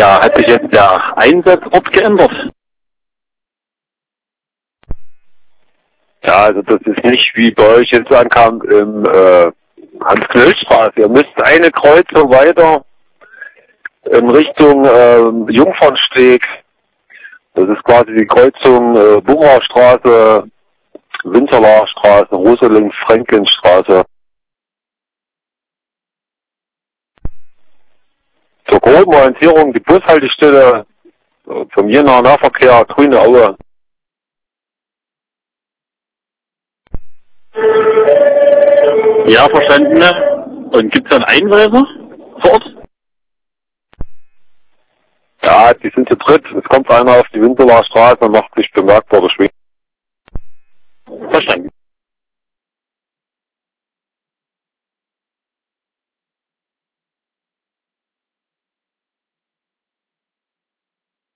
Ja, hat sich jetzt der Einsatzort geändert? Ja, also das ist nicht wie bei euch jetzt ankam im Hans-Knöll-Straße. Ihr müsst eine Kreuzung weiter in Richtung Jungfernsteg. Das ist quasi die Kreuzung Bucherstraße, Winterlarstraße, Rosalind-Franklin-Straße. Zur groben Orientierung die Bushaltestelle vom Jenaer Nahverkehr Grüne Aue. Ja, verstanden. Und gibt es einen Einweiser vor Ort? Ja, die sind zu dritt. Es kommt einer auf die Winterlarstraße und macht sich bemerkbar beschwingt. Verstanden.